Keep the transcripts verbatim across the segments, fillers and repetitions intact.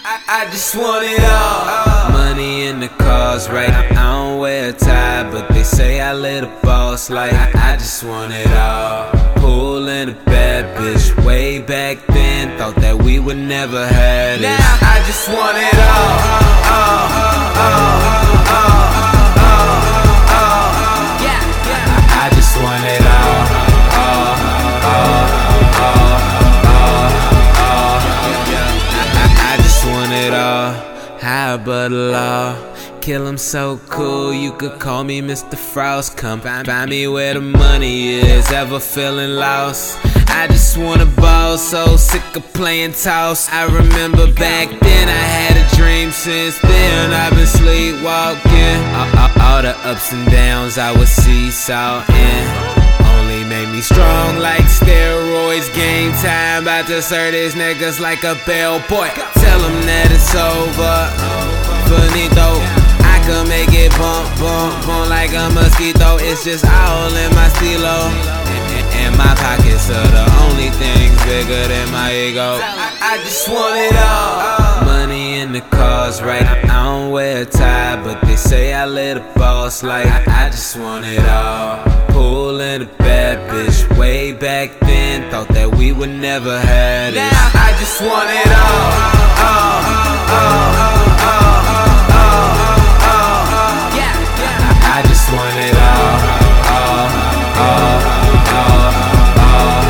I, I just want it all. Money in the cars, right? I don't wear a tie, but they say I live a boss life. I, I just want it all. Pool and a bad bitch. Way back then, thought that we would never have it. Now I just want it all. Oh, oh, oh, oh, oh, oh. Yeah, yeah. I, I just want it all. Oh, oh, oh, oh, oh. I, I just want it all. High but law. Kill him so cool, you could call me Mister Frost. Come find, find me where the money is, ever feeling lost. I just wanna ball, so sick of playing toss. I remember back then I had a dream, since then I've been sleepwalking. All, all, all the ups and downs I was seesawing only made me strong like steroids. Game time, about to serve these niggas like a bellboy. Tell them that it's over, finito. I could make it bump, bump, bump like a mosquito. It's just all in my stilo, and, and, and my pockets are the only things bigger than my ego. I, I just want it all. Money in the cars, right? I don't wear a tie, but they say I live a boss life. I, I just want it all. Pool and a bad bitch. Way back then, thought that we would never have it. Now I just want it all. Oh, oh, oh, oh, oh. I just want it all. Oh, oh, oh,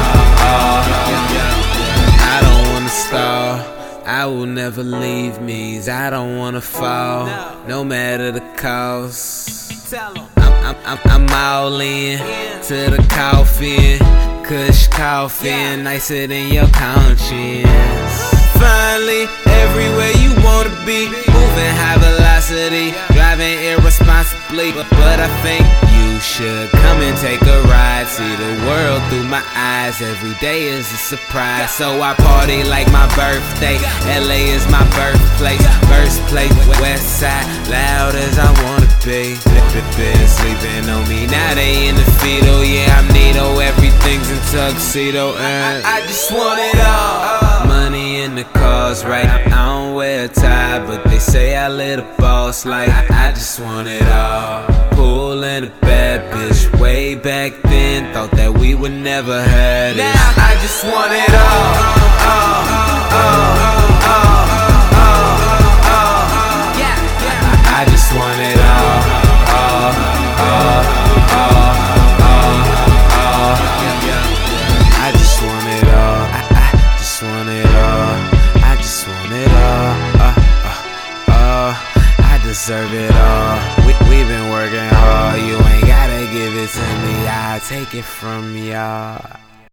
oh, oh. I don't wanna stall. I will never leave me. I don't wanna fall, no matter the cost. I'm, I'm, I'm, I'm all in to the coffin. Kush coffee, nicer than your conscience. Finally, everywhere you wanna be, moving high velocity, driving irresponsibly. But, but I think you should come and take a ride. See the world through my eyes. Every day is a surprise. So I party like my birthday. L A is my birthplace. First place, west side, loud as I wanna be. Been sleeping on me, now they in the fetal. Yeah, I'm Nito, everything's in tuxedo. And I, I just want it all. Money in the cars, right? I don't wear a tie, but they say I live a boss life. I, I just want it all. Pool and a bad bitch. Way back then, thought that we would never have it. Now I just want it all. Oh, oh, oh, oh, oh, oh. Yeah, yeah. I, I just want it all. Oh, oh, oh, oh, oh. I just want it all. I, I just want it all. I just want it all. Uh, uh, uh, I deserve it all. We, we've been working hard. You ain't gotta give it to me. I'll take it from y'all.